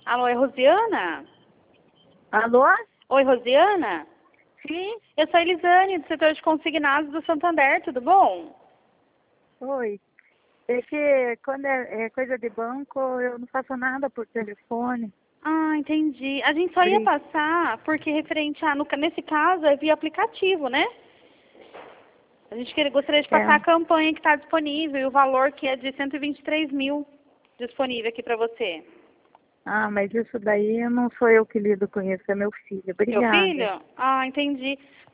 Alô, é Rosiana? Alô? Oi, Rosiana? Sim? Eu sou a Elisane, do setor de consignados do Santander, tudo bom? Oi. É que quando é coisa de banco, eu não faço nada por telefone. Ah, entendi. A gente só ia Bri- passar porque referente a, nesse caso, é via aplicativo, né? A gente gostaria de É. passar a campanha que está disponível e o valor que é de 123 mil disponível aqui para você. Ah, mas isso daí não sou eu que lido com isso, é meu filho. Seu Obrigada. filho? Ah, entendi.